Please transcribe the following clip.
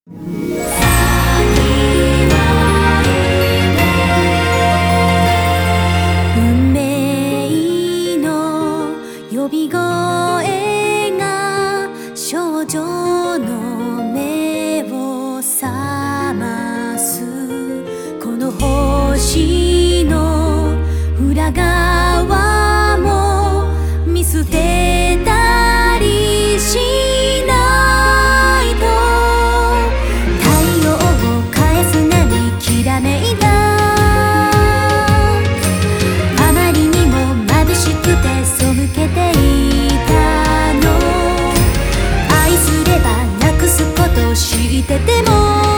運命の呼び声が少女の目を覚ますこの星の裏側も見捨てたりしないと太陽を返すなりきらめいたあまりにも眩しくて背けていたの愛すればなくすこと知ってても